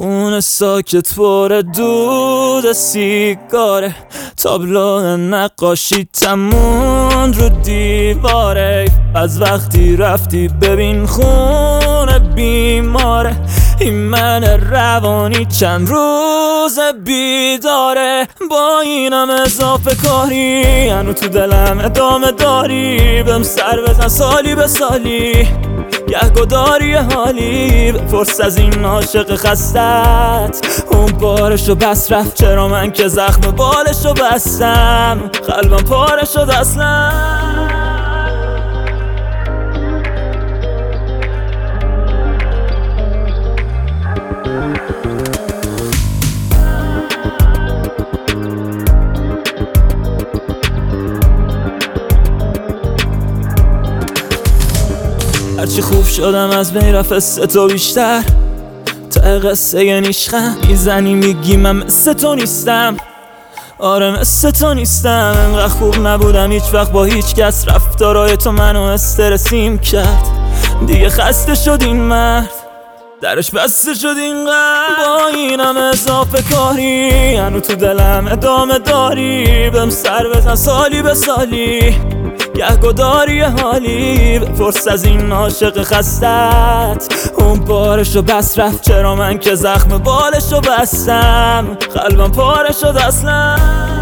خونه ساکت پر دود سیگاره، تابلو نقاشی تمون رو دیواره. از وقتی رفتی ببین خونه بیماره، این من روانی چند روز بیداره. با اینم اضافه کاری هنو تو دلم ادامه داری، بهم سر بزن سالی به سالی، گهگداری حالی. بپرس از این عاشق خستت، اون بارشو بس رفت، چرا من که زخم بالشو بستم قلبم پاره شد اصلا. هرچی خوب شدم از بین رفت سه تو بیشتر، تا قصه نیشخم میزنی میگی من مثل تو نیستم. آره مثل تو نیستم، انقدر خوب نبودم هیچ وقت با هیچ کس، رفتارای تو منو استرسیم کرد. دیگه خسته شد این مرد، درش بسته شد اینقدر. با اینم اضافه کاری هنو تو دلم ادامه داری، بهم سر بزن سالی به سالی، گهگداری حالی. بپرس از این عاشق خستت، اون بارشو بس رفت، چرا من که زخم بالشو بستم قلبم پاره شد اصلا.